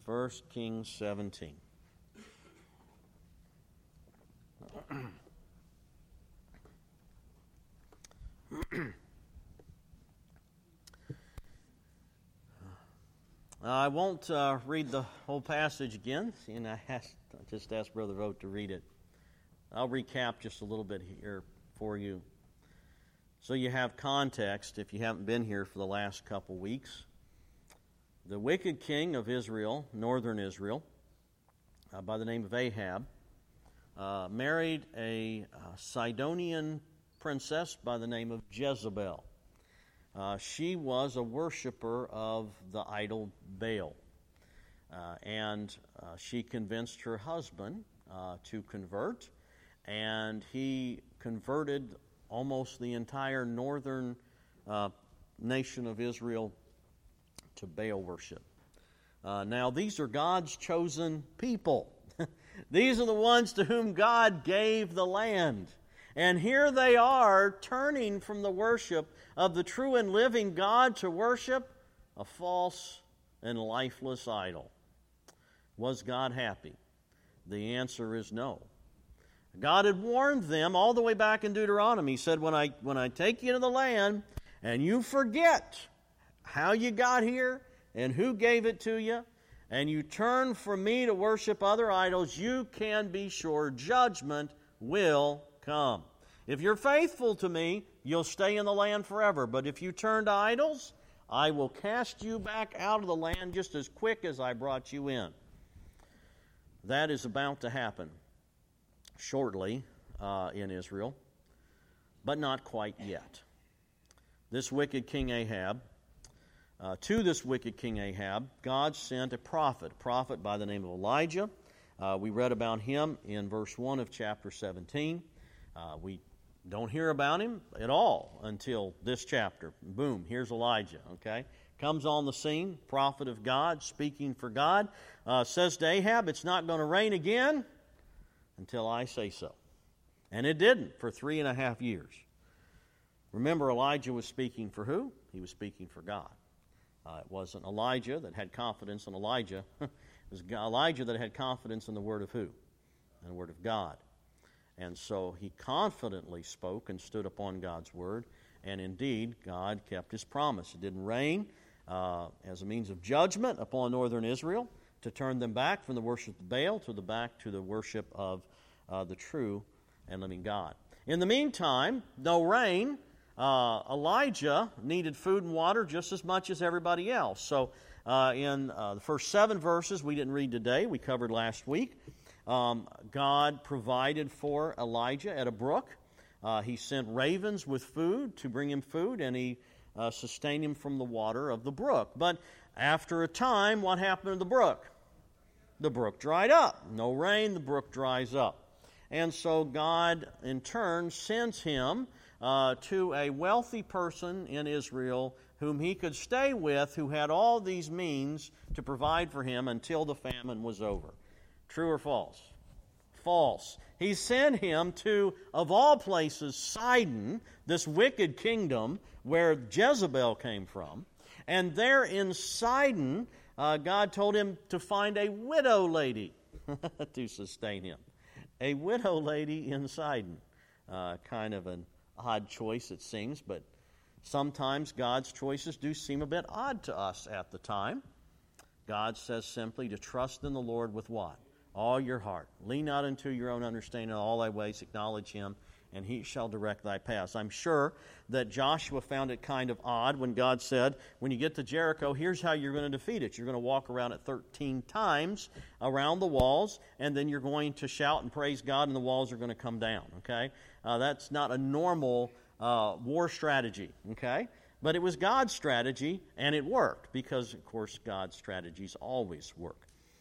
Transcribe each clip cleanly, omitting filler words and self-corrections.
1 Kings 17. I won't read the whole passage again, and I just asked Brother Vogt to read it. I'll recap just a little bit here for you, so you have context if you haven't been here for the last couple weeks. The wicked king of Israel, northern Israel, by the name of Ahab, married a Sidonian princess by the name of Jezebel. She was a worshiper of the idol Baal, and she convinced her husband to convert, and he converted almost the entire northern nation of Israel to Baal worship. Now, these are God's chosen people. These are the ones to whom God gave the land. And here they are turning from the worship of the true and living God to worship a false and lifeless idol. Was God happy? The answer is no. God had warned them all the way back in Deuteronomy. He said, when I take you to the land and you forget how you got here and who gave it to you, and you turn from me to worship other idols, you can be sure judgment will come. If you're faithful to me, you'll stay in the land forever. But if you turn to idols, I will cast you back out of the land just as quick as I brought you in. That is about to happen shortly in Israel, but not quite yet. This wicked King Ahab, to this wicked King Ahab, God sent a prophet by the name of Elijah. We read about him in verse 1 of chapter 17. We don't hear about him at all until this chapter. Boom, here's Elijah, okay? Comes on the scene, prophet of God, speaking for God, says to Ahab, it's not going to rain again until I say so. And it didn't for 3.5 years. Remember, Elijah was speaking for who? He was speaking for God. It wasn't Elijah that had confidence in Elijah. It was Elijah that had confidence in the word of who? In the word of God. And so he confidently spoke and stood upon God's word. And indeed, God kept his promise. It didn't rain as a means of judgment upon northern Israel to turn them back from the worship of Baal back to the worship of the true and living God. In the meantime, no rain. Elijah needed food and water just as much as everybody else. So in the first 7 verses we didn't read today, we covered last week, God provided for Elijah at a brook. He sent ravens with food to bring him food, and he sustained him from the water of the brook. But after a time, what happened to the brook? The brook dried up. No rain, the brook dries up. And so God, in turn, sends him to a wealthy person in Israel whom he could stay with, who had all these means to provide for him until the famine was over. True or false? False. He sent him to, of all places, Sidon, this wicked kingdom where Jezebel came from. And there in Sidon, God told him to find a widow lady to sustain him. A widow lady in Sidon. Kind of an odd choice, it seems, but sometimes God's choices do seem a bit odd to us at the time. God says simply to trust in the Lord with what? All your heart. Lean not into your own understanding. In all thy ways acknowledge him, and he shall direct thy paths. I'm sure that Joshua found it kind of odd when God said, when you get to Jericho, here's how you're going to defeat it. You're going to walk around it 13 times around the walls, and then you're going to shout and praise God, and the walls are going to come down, okay? That's not a normal war strategy, okay? But it was God's strategy, and it worked, because, of course, God's strategies always work.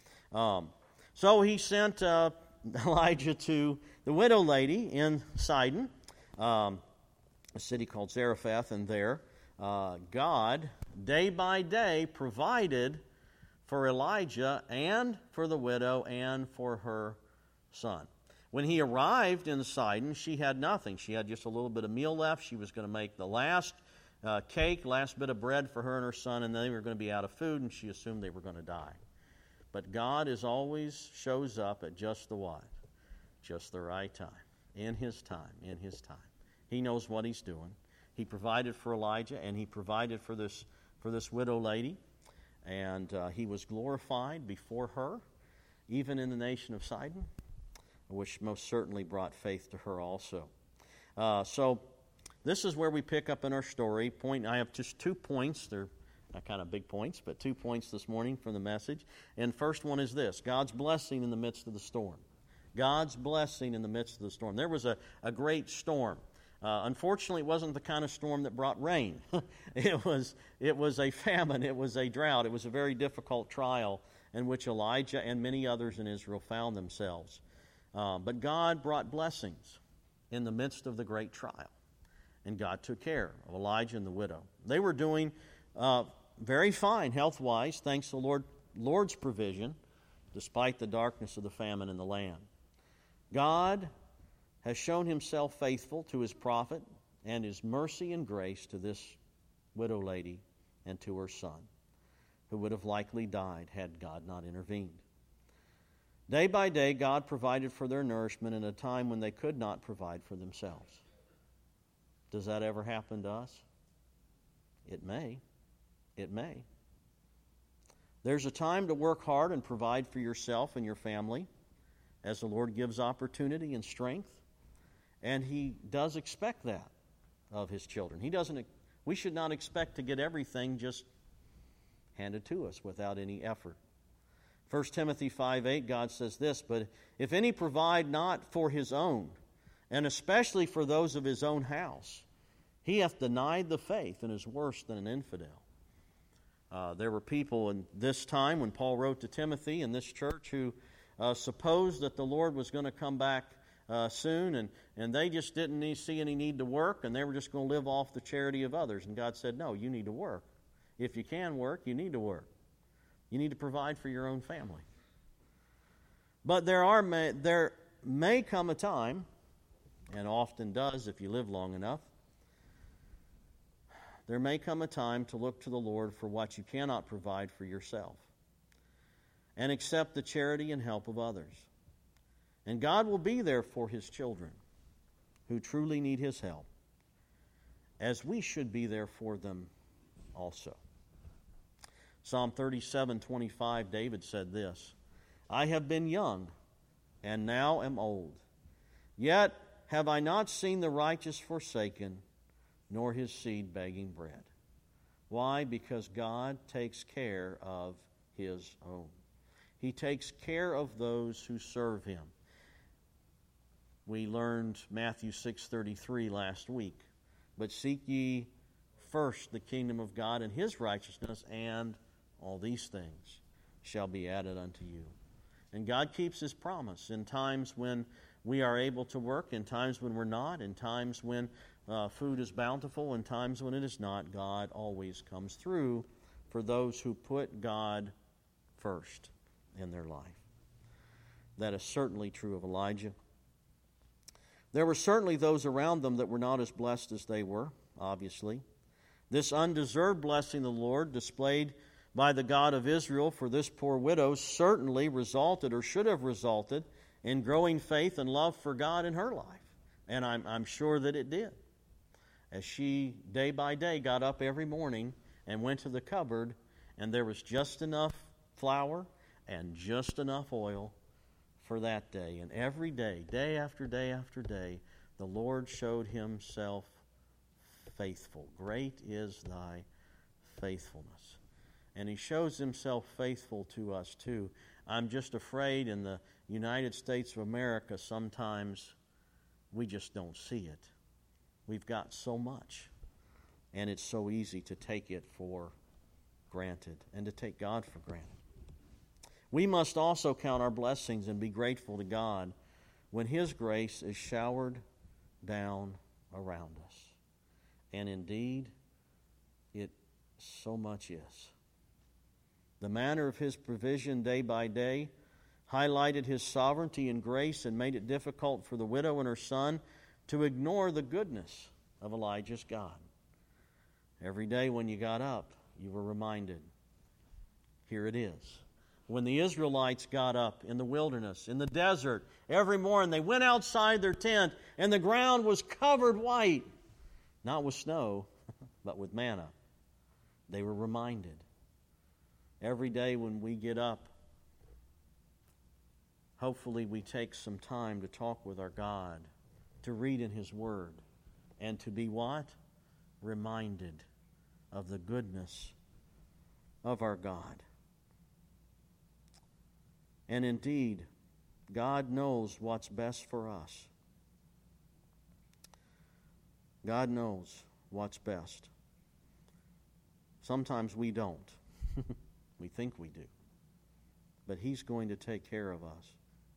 So he sent Elijah to the widow lady in Sidon, a city called Zarephath, and there God, day by day, provided for Elijah and for the widow and for her son. When he arrived in Sidon, she had nothing. She had just a little bit of meal left. She was going to make the last cake, last bit of bread for her and her son, and they were going to be out of food, and she assumed they were going to die. But God is always shows up at just the what? Just the right time. In His time. In His time. He knows what He's doing. He provided for Elijah, and He provided for this widow lady. And He was glorified before her, even in the nation of Sidon, which most certainly brought faith to her also. So this is where we pick up in our story. I have just 2 points. They're not kind of big points, but 2 points this morning from the message. And first one is this: God's blessing in the midst of the storm. God's blessing in the midst of the storm. There was a great storm. Unfortunately, it wasn't the kind of storm that brought rain. It was a famine. It was a drought. It was a very difficult trial in which Elijah and many others in Israel found themselves. But God brought blessings in the midst of the great trial. And God took care of Elijah and the widow. They were doing very fine health-wise, thanks to the Lord's provision, despite the darkness of the famine in the land. God has shown Himself faithful to His prophet and His mercy and grace to this widow lady and to her son, who would have likely died had God not intervened. Day by day, God provided for their nourishment in a time when they could not provide for themselves. Does that ever happen to us? It may. It may. There's a time to work hard and provide for yourself and your family as the Lord gives opportunity and strength. And He does expect that of His children. We should not expect to get everything just handed to us without any effort. 1 Timothy 5:8, God says this: "But if any provide not for his own, and especially for those of his own house, he hath denied the faith and is worse than an infidel." There were people in this time when Paul wrote to Timothy in this church who supposed that the Lord was going to come back soon, and they just didn't see any need to work, and they were just going to live off the charity of others. And God said, no, you need to work. If you can work, you need to work. You need to provide for your own family. But there may come a time, and often does if you live long enough, there may come a time to look to the Lord for what you cannot provide for yourself and accept the charity and help of others. And God will be there for His children who truly need His help, as we should be there for them also. Psalm 37:25, David said this: "I have been young, and now am old. Yet have I not seen the righteous forsaken, nor his seed begging bread." Why? Because God takes care of His own. He takes care of those who serve Him. We learned Matthew 6:33 last week. "But seek ye first the kingdom of God and His righteousness, and all these things shall be added unto you." And God keeps His promise in times when we are able to work, in times when we're not, in times when food is bountiful, in times when it is not. God always comes through for those who put God first in their life. That is certainly true of Elijah. There were certainly those around them that were not as blessed as they were, obviously. This undeserved blessing of the Lord displayed by the God of Israel for this poor widow certainly resulted, or should have resulted, in growing faith and love for God in her life. And I'm sure that it did. As she, day by day, got up every morning and went to the cupboard, and there was just enough flour and just enough oil for that day. And every day, day after day after day, the Lord showed Himself faithful. Great is thy faithfulness. And He shows Himself faithful to us too. I'm just afraid in the United States of America sometimes we just don't see it. We've got so much, and it's so easy to take it for granted and to take God for granted. We must also count our blessings and be grateful to God when His grace is showered down around us. And indeed, it so much is. The manner of His provision day by day highlighted His sovereignty and grace and made it difficult for the widow and her son to ignore the goodness of Elijah's God. Every day when you got up, you were reminded, here it is. when the Israelites got up in the wilderness, in the desert, every morning they went outside their tent and the ground was covered white, not with snow, but with manna. They were reminded. Every day when we get up, hopefully we take some time to talk with our God, to read in His Word, and to be what? Reminded of the goodness of our God. And indeed, God knows what's best for us. God knows what's best. Sometimes we don't. We think we do. But He's going to take care of us.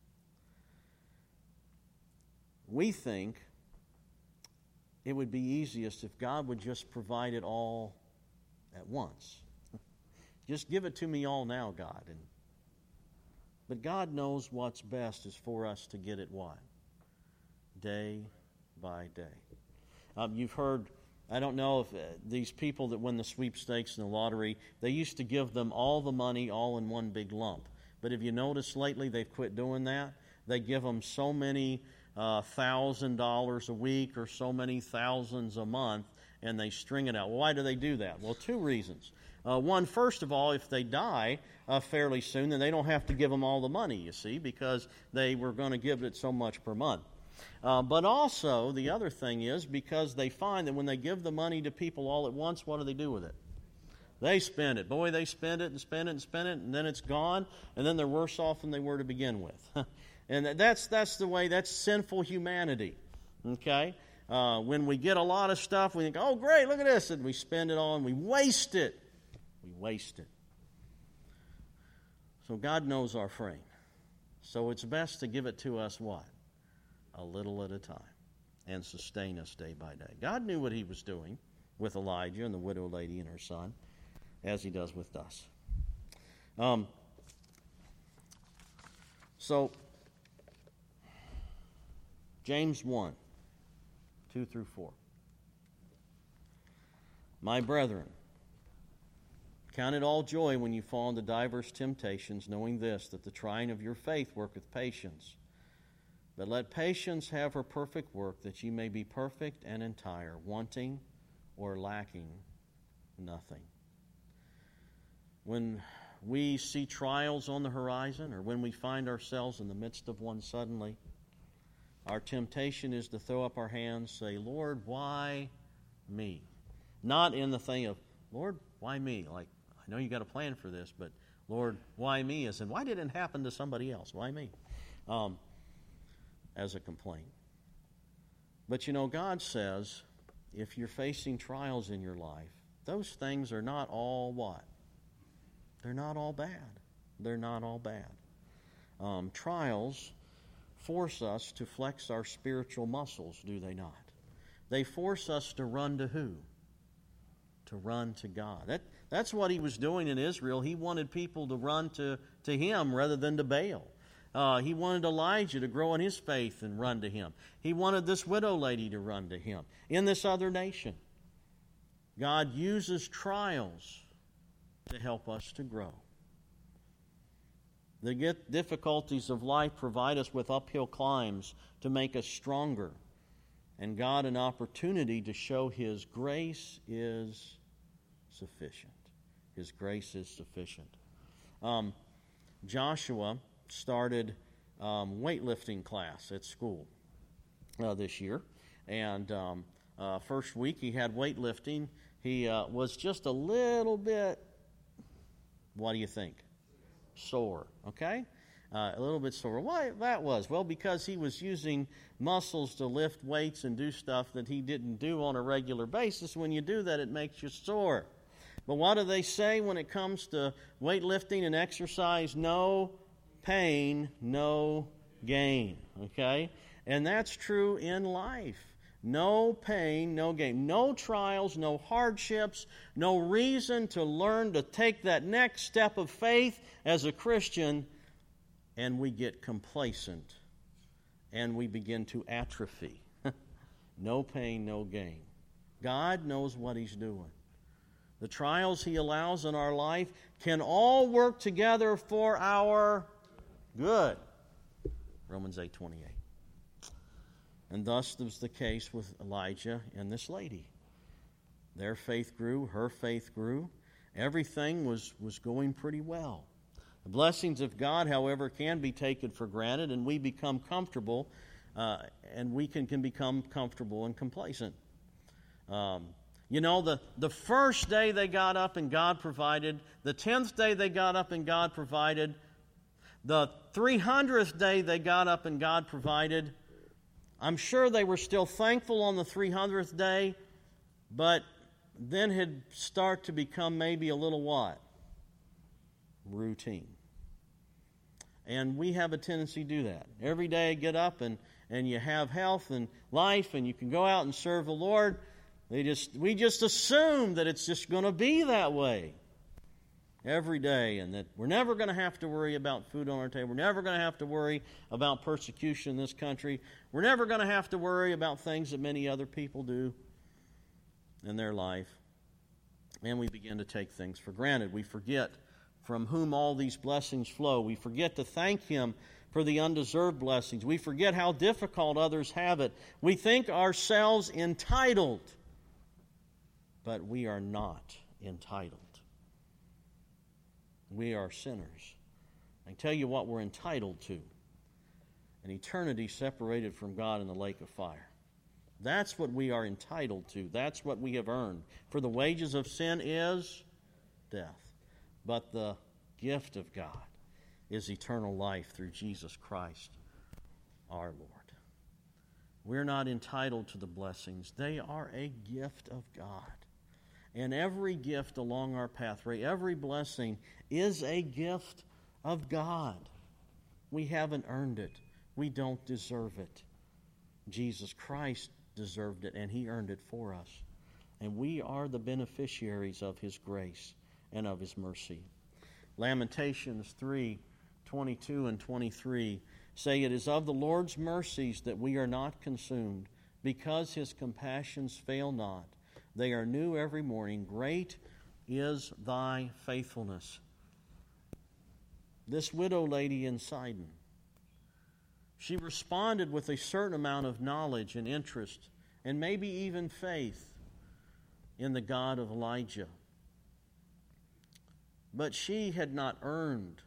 We think it would be easiest if God would just provide it all at once. Just give it to me all now, God. But God knows what's best is for us to get it what? Day by day. You've heard, I don't know if these people that win the sweepstakes and the lottery, they used to give them all the money all in one big lump. But have you noticed lately they've quit doing that? They give them so many $1,000 a week or so many thousands a month, and they string it out. Well, why do they do that? Well, two reasons. One, first of all, if they die fairly soon, then they don't have to give them all the money, you see, because they were going to give it so much per month. But also, the other thing is because they find that when they give the money to people all at once, what do they do with it? They spend it. Boy, they spend it and spend it and spend it, and then it's gone, and then they're worse off than they were to begin with. And that's the way, that's sinful humanity, okay? When we get a lot of stuff, we think, oh, great, look at this, and we spend it all, and we waste it. We waste it. So God knows our frame. So it's best to give it to us what? A little at a time, and sustain us day by day. God knew what He was doing with Elijah and the widow lady and her son, as He does with us. So, James 1, 2 through 4. My brethren, count it all joy when you fall into diverse temptations, knowing this, that the trying of your faith worketh patience. But let patience have her perfect work, that ye may be perfect and entire, wanting or lacking nothing. When we see trials on the horizon, or when we find ourselves in the midst of one suddenly, our temptation is to throw up our hands, say, Lord, why me? Not in the thing of, Lord, why me? Like, I know you got a plan for this, but Lord, why me? As in, why didn't it happen to somebody else? Why me? As a complaint. But you know, God says, if you're facing trials in your life, those things are not all what? They're not all bad. They're not all bad. Trials force us to flex our spiritual muscles, do they not? They force us to run to who? To run to God. That's what He was doing in Israel. He wanted people to run to Him rather than to Baal. He wanted Elijah to grow in his faith and run to Him. He wanted this widow lady to run to Him. In this other nation, God uses trials to help us to grow. The difficulties of life provide us with uphill climbs to make us stronger, and God an opportunity to show His grace is sufficient. His grace is sufficient. Joshua started weightlifting class at school this year, and first week he had weightlifting. He was just a little bit, what do you think? Sore, okay? A little bit sore. Why that was? Well, because he was using muscles to lift weights and do stuff that he didn't do on a regular basis. When you do that, it makes you sore. But what do they say when it comes to weightlifting and exercise? No pain, no gain, okay? And that's true in life. No pain, no gain. No trials, no hardships, no reason to learn to take that next step of faith as a Christian, and we get complacent and we begin to atrophy. No pain, no gain. God knows what He's doing. the trials He allows in our life can all work together for our good. Romans 8:28. And thus was the case with Elijah and this lady. Their faith grew, her faith grew. Everything was going pretty well. The blessings of God, however, can be taken for granted, and we become comfortable, and we can become comfortable and complacent. The first day they got up and God provided, the 10th day they got up and God provided, the 300th day they got up and God provided. I'm sure they were still thankful on the 300th day, but then had start to become maybe a little what? Routine. And we have a tendency to do that. Every day you get up and you have health and life and you can go out and serve the Lord. We just assume that it's just going to be that way every day, and that we're never going to have to worry about food on our table. We're never going to have to worry about persecution in this country. We're never going to have to worry about things that many other people do in their life. And we begin to take things for granted. We forget from whom all these blessings flow. We forget to thank Him for the undeserved blessings. We forget how difficult others have it. We think ourselves entitled, but we are not entitled. We are sinners. I can tell you what we're entitled to: an eternity separated from God in the lake of fire. That's what we are entitled to. That's what we have earned. For the wages of sin is death. But the gift of God is eternal life through Jesus Christ our Lord. We're not entitled to the blessings. They are a gift of God. And every gift along our pathway, every blessing, is a gift of God. We haven't earned it. We don't deserve it. Jesus Christ deserved it, and He earned it for us. And we are the beneficiaries of His grace and of His mercy. Lamentations 3:22 and 23 say, "It is of the Lord's mercies that we are not consumed, because His compassions fail not. They are new every morning. Great is Thy faithfulness." This widow lady in Sidon, she responded with a certain amount of knowledge and interest and maybe even faith in the God of Elijah. But she had not earned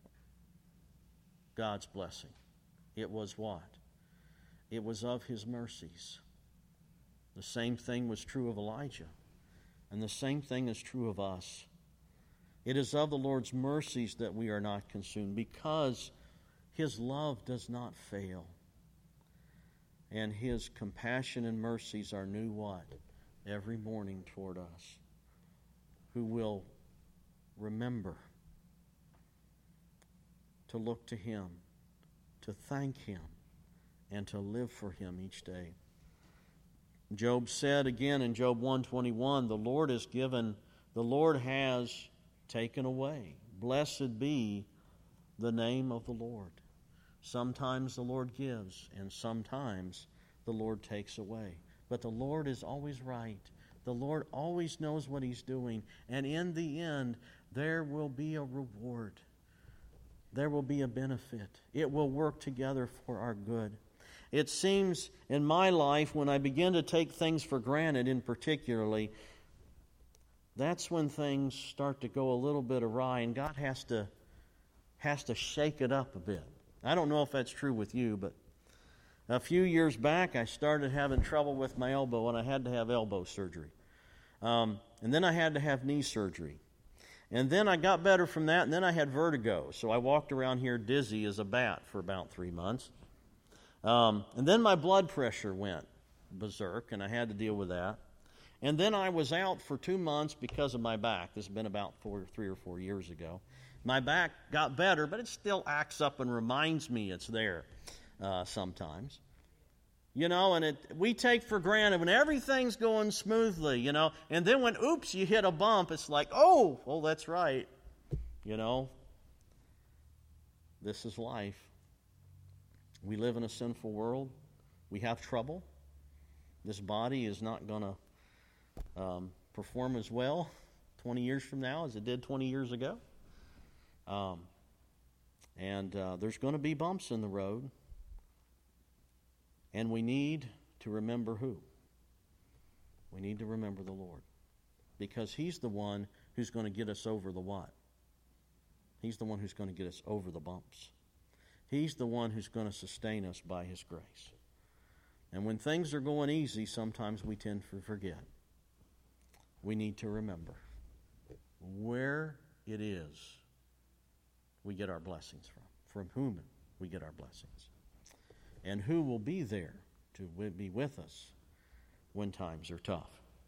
God's blessing. It was what? It was of His mercies. The same thing was true of Elijah, and the same thing is true of us. It is of the Lord's mercies that we are not consumed, because His love does not fail. And His compassion and mercies are new what? Every morning toward us, who will remember to look to Him, to thank Him, and to live for Him each day. Job said again in Job 1:21, the Lord has taken away. Blessed be the name of the Lord. Sometimes the Lord gives, and sometimes the Lord takes away. But the Lord is always right. The Lord always knows what He's doing. And in the end, there will be a reward. There will be a benefit. It will work together for our good. It seems in my life, when I begin to take things for granted in particularly, that's when things start to go a little bit awry, and God has to shake it up a bit. I don't know if that's true with you, but a few years back I started having trouble with my elbow, and I had to have elbow surgery. And then I had to have knee surgery. And then I got better from that, and then I had vertigo. So I walked around here dizzy as a bat for about 3 months. And then my blood pressure went berserk, and I had to deal with that. And then I was out for 2 months because of my back. This has been about 3 or 4 years ago. My back got better, but it still acts up and reminds me it's there sometimes. And we take for granted when everything's going smoothly, and then when, oops, you hit a bump, it's like, oh, that's right. This is life. We live in a sinful world. We have trouble. This body is not going to perform as well 20 years from now as it did 20 years ago. There's going to be bumps in the road. And we need to remember who? We need to remember the Lord. Because He's the one who's going to get us over the what? He's the one who's going to get us over the bumps. He's the one who's going to sustain us by His grace. And when things are going easy, sometimes we tend to forget. We need to remember where it is we get our blessings from whom we get our blessings, and who will be there to be with us when times are tough.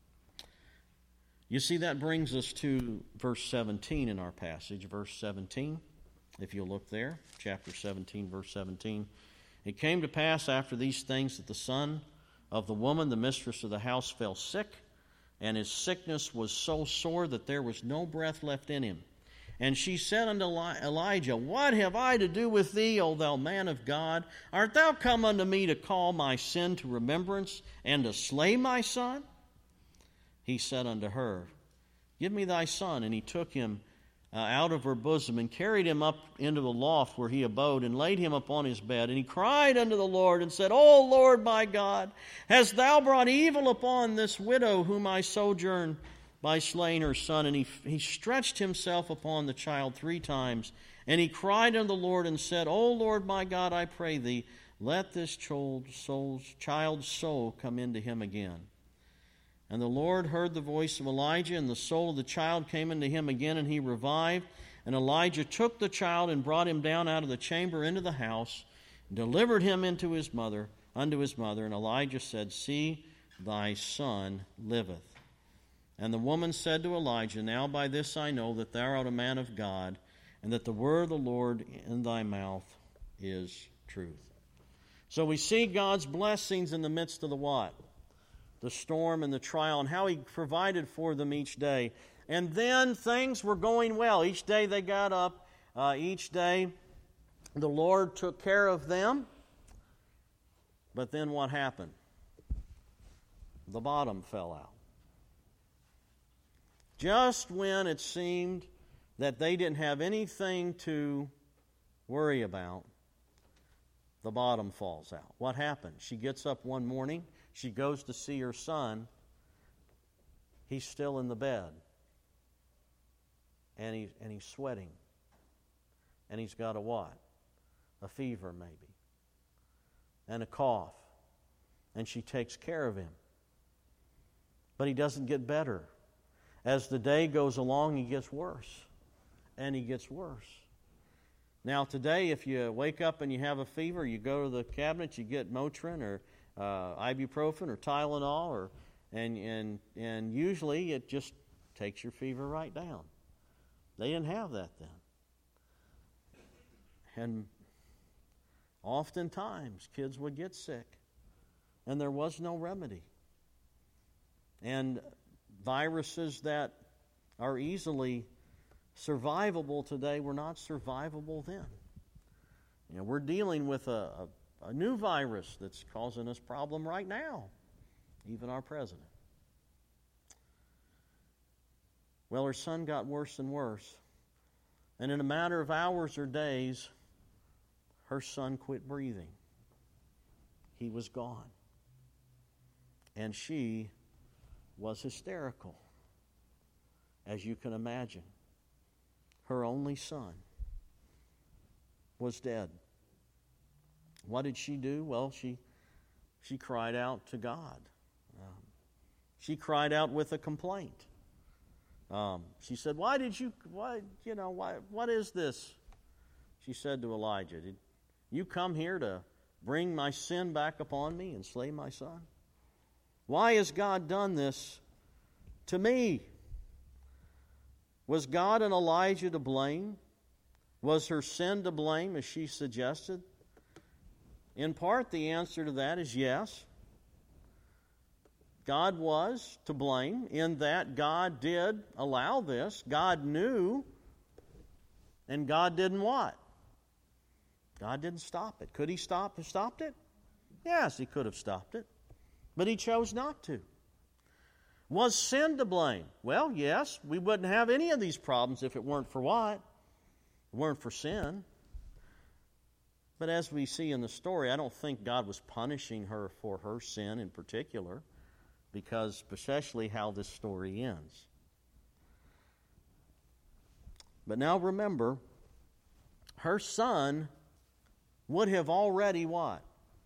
You see, that brings us to verse 17 in our passage. Verse 17, if you'll look there, chapter 17, verse 17. It came to pass after these things that the son of the woman, the mistress of the house, fell sick, and his sickness was so sore that there was no breath left in him. And she said unto Elijah, What have I to do with thee, O thou man of God? Art thou come unto me to call my sin to remembrance, and to slay my son? He said unto her, Give me thy son. And he took him out of her bosom, and carried him up into the loft where he abode, and laid him upon his bed. And he cried unto the Lord, and said, O Lord my God, hast thou brought evil upon this widow whom I sojourn by slaying her son? And he stretched himself upon the child 3 times. And he cried unto the Lord, and said, O Lord my God, I pray thee, let this child's soul come into him again. And the Lord heard the voice of Elijah, and the soul of the child came into him again, and he revived. And Elijah took the child and brought him down out of the chamber into the house, and delivered him unto his mother. And Elijah said, See, thy son liveth. And the woman said to Elijah, Now by this I know that thou art a man of God, and that the word of the Lord in thy mouth is truth. So we see God's blessings in the midst of the what? The storm and the trial, and how He provided for them each day. And then things were going well. Each day they got up. Each day the Lord took care of them. But then what happened? The bottom fell out. Just when it seemed that they didn't have anything to worry about, the bottom falls out. What happened? She gets up one morning. She goes to see her son. He's still in the bed. And he's sweating. And he's got a what? A fever maybe. And a cough. And she takes care of him. But he doesn't get better. As the day goes along, he gets worse. And he gets worse. Now today, if you wake up and you have a fever, you go to the cabinet, you get Motrin or ibuprofen or Tylenol, and usually it just takes your fever right down. They didn't have that then. And oftentimes kids would get sick, and there was no remedy. And viruses that are easily survivable today were not survivable then. You know, we're dealing with a new virus that's causing us problem right now, even our president. Well, her son got worse and worse, and in a matter of hours or days, her son quit breathing. He was gone. And she was hysterical, as you can imagine. Her only son was dead. What did she do? Well, she cried out to God. She cried out with a complaint. She said, what is this? She said to Elijah, Did you come here to bring my sin back upon me and slay my son? Why has God done this to me? Was God and Elijah to blame? Was her sin to blame, as she suggested? In part, the answer to that is yes. God was to blame in that God did allow this. God knew, and God didn't what? God didn't stop it. Could He stopped it? Yes, He could have stopped it. But He chose not to. Was sin to blame? Well, yes, we wouldn't have any of these problems if it weren't for what? It weren't for sin. But as we see in the story, I don't think God was punishing her for her sin in particular, because especially how this story ends. But now remember, her son would have already what?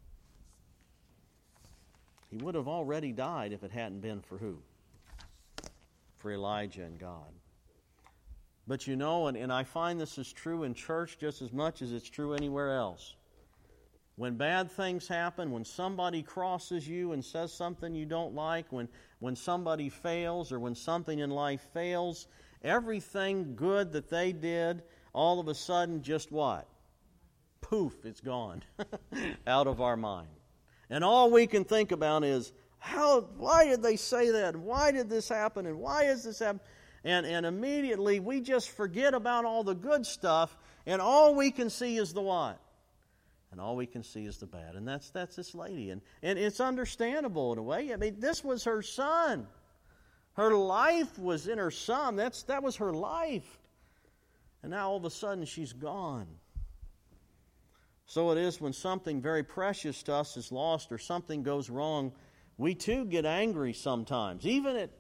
He would have already died if it hadn't been for who? For Elijah and God. But you know, and I find this is true in church just as much as it's true anywhere else. When bad things happen, when somebody crosses you and says something you don't like, when somebody fails or when something in life fails, everything good that they did, all of a sudden just what? Poof, it's gone out of our mind. And all we can think about is, why did they say that? And why did this happen? And why is this happen? And immediately we just forget about all the good stuff, and all we can see is the what? And all we can see is the bad. And that's this lady. And it's understandable in a way. I mean, this was her son. Her life was in her son. That was her life. And now all of a sudden she's gone. So it is when something very precious to us is lost or something goes wrong, we too get angry sometimes, even at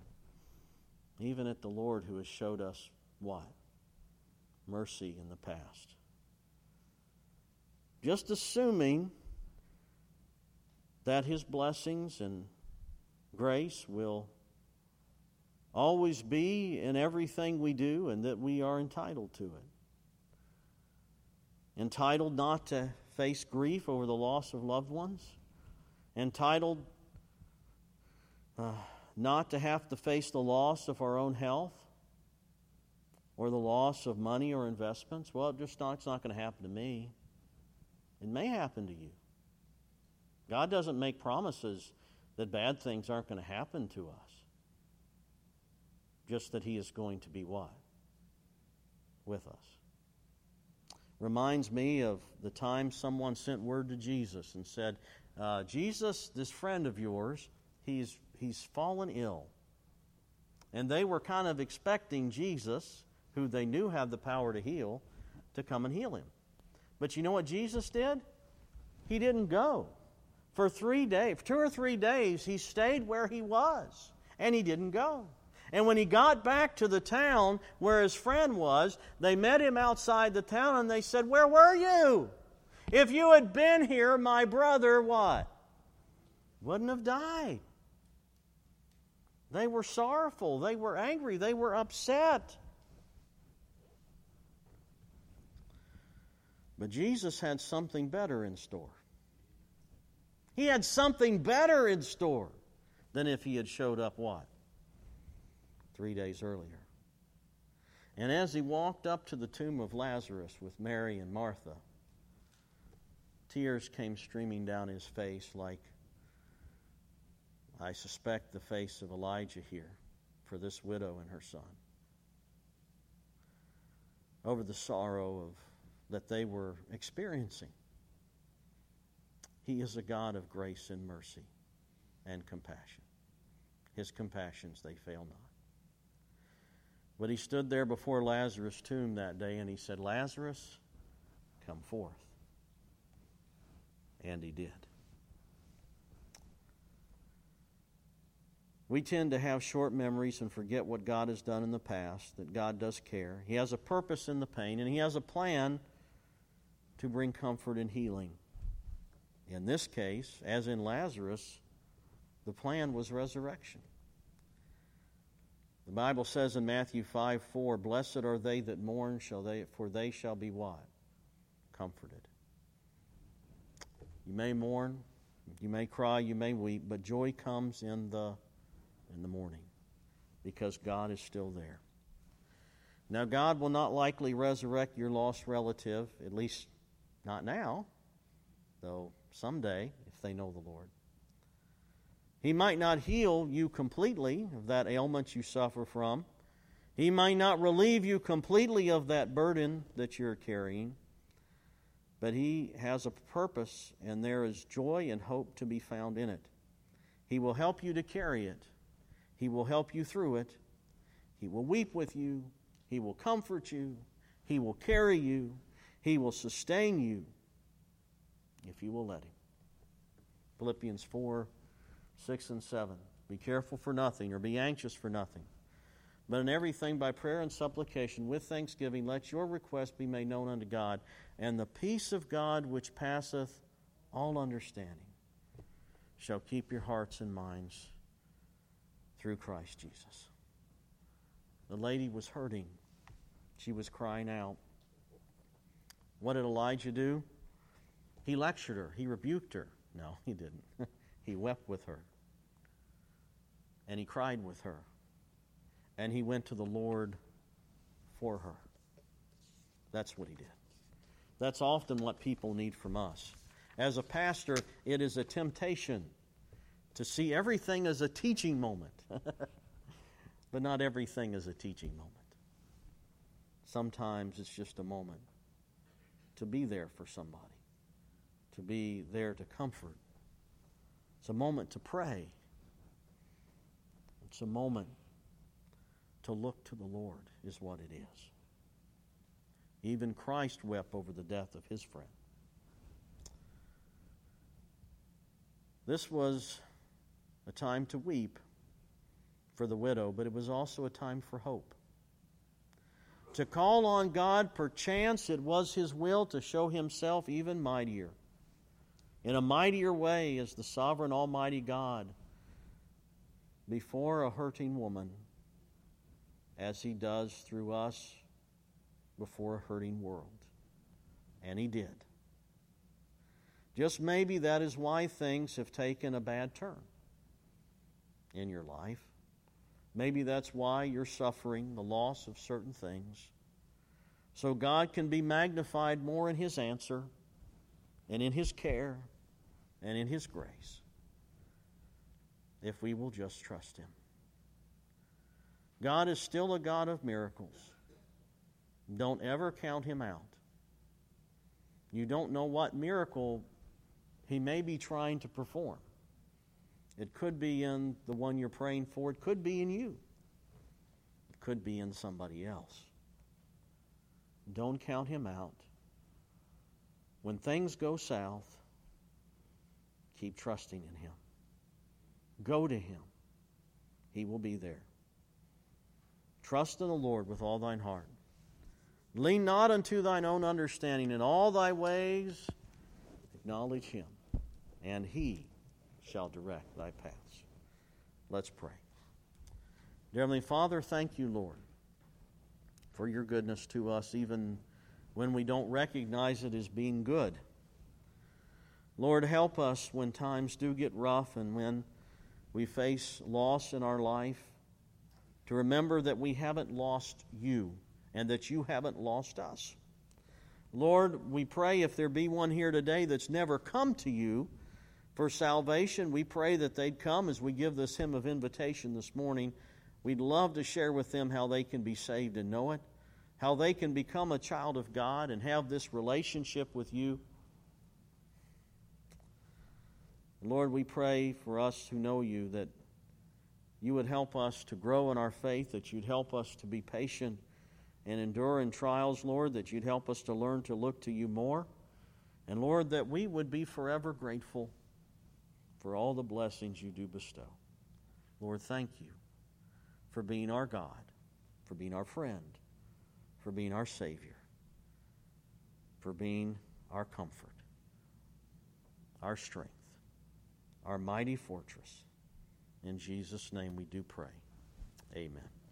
the Lord who has showed us what? Mercy in the past. Just assuming that His blessings and grace will always be in everything we do and that we are entitled to it. Entitled not to face grief over the loss of loved ones. Entitled not to have to face the loss of our own health or the loss of money or investments. Well, it's not going to happen to me. It may happen to you. God doesn't make promises that bad things aren't going to happen to us. Just that He is going to be what? With us. Reminds me of the time someone sent word to Jesus and said, Jesus, this friend of yours, he's fallen ill. And they were kind of expecting Jesus, who they knew had the power to heal, to come and heal him. But you know what Jesus did? He didn't go. For 3 days, 2 or 3 days, he stayed where he was, and he didn't go. And when he got back to the town where his friend was, they met him outside the town and they said, "Where were you? If you had been here, my brother," what? Wouldn't have died. They were sorrowful. They were angry. They were upset. But Jesus had something better in store. He had something better in store than if he had showed up what? 3 days earlier. And as he walked up to the tomb of Lazarus with Mary and Martha, tears came streaming down his face like, I suspect, the face of Elijah here for this widow and her son, over the sorrow that they were experiencing. He is a God of grace and mercy and compassion. His compassions, they fail not. But he stood there before Lazarus' tomb that day and he said, "Lazarus, come forth." And he did. We tend to have short memories and forget what God has done in the past, that God does care. He has a purpose in the pain, and He has a plan to bring comfort and healing. In this case, as in Lazarus, the plan was resurrection. The Bible says in Matthew 5:4, "Blessed are they that mourn, for they shall be" what? Comforted. You may mourn, you may cry, you may weep, but joy comes in the morning because God is still there. Now, God will not likely resurrect your lost relative, at least not now, though someday, if they know the Lord. He might not heal you completely of that ailment you suffer from. He might not relieve you completely of that burden that you're carrying. But He has a purpose, and there is joy and hope to be found in it. He will help you to carry it. He will help you through it. He will weep with you. He will comfort you. He will carry you. He will sustain you if you will let Him. Philippians 4, 6 and 7. Be careful for nothing, or be anxious for nothing. But in everything by prayer and supplication with thanksgiving let your requests be made known unto God, and the peace of God which passeth all understanding shall keep your hearts and minds through Christ Jesus. The lady was hurting. She was crying out. What did Elijah do? He lectured her. He rebuked her. No, he didn't. He wept with her. And he cried with her. And he went to the Lord for her. That's what he did. That's often what people need from us. As a pastor, it is a temptation to see everything as a teaching moment. But not everything is a teaching moment. Sometimes it's just a moment to be there for somebody, to be there to comfort. It's a moment to pray. It's a moment to look to the Lord, is what it is. Even Christ wept over the death of his friend. This was a time to weep for the widow, but it was also a time for hope. To call on God, perchance it was His will to show Himself even mightier, in a mightier way as the sovereign Almighty God before a hurting woman, as He does through us before a hurting world. And He did. Just maybe that is why things have taken a bad turn in your life. Maybe that's why you're suffering the loss of certain things. So God can be magnified more in His answer and in His care and in His grace if we will just trust Him. God is still a God of miracles. Don't ever count Him out. You don't know what miracle He may be trying to perform. It could be in the one you're praying for. It could be in you. It could be in somebody else. Don't count Him out. When things go south, keep trusting in Him. Go to Him. He will be there. Trust in the Lord with all thine heart. Lean not unto thine own understanding. In all thy ways acknowledge Him, and He shall direct thy paths. Let's pray. Dear Heavenly Father, thank you, Lord, for your goodness to us, even when we don't recognize it as being good. Lord, help us when times do get rough and when we face loss in our life, to remember that we haven't lost you and that you haven't lost us. Lord, we pray if there be one here today that's never come to you for salvation, we pray that they'd come as we give this hymn of invitation this morning. We'd love to share with them how they can be saved and know it, how they can become a child of God and have this relationship with you. Lord, we pray for us who know you that you would help us to grow in our faith, that you'd help us to be patient and endure in trials, Lord, that you'd help us to learn to look to you more. And Lord, that we would be forever grateful for all the blessings you do bestow. Lord, thank you for being our God, for being our friend, for being our Savior, for being our comfort, our strength, our mighty fortress. In Jesus' name we do pray. Amen.